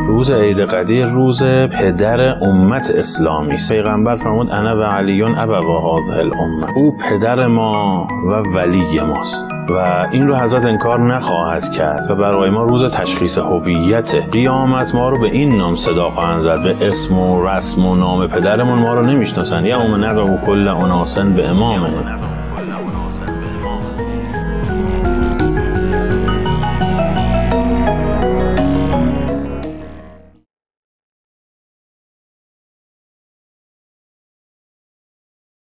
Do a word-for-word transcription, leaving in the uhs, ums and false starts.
روز عید قدیر روز پدر امت اسلامی است. پیغمبر فرمود انا و علیون ابوا هذه الامه، او پدر ما و ولی ماست و این رو حضرت انکار نخواهد کرد و برای ما روز تشخیص هویت. قیامت ما رو به این نام صدا خواهند زد، به اسم و رسم و نام پدرمون ما رو نمیشناسن. یوم ندعو کل اناس به امامهم.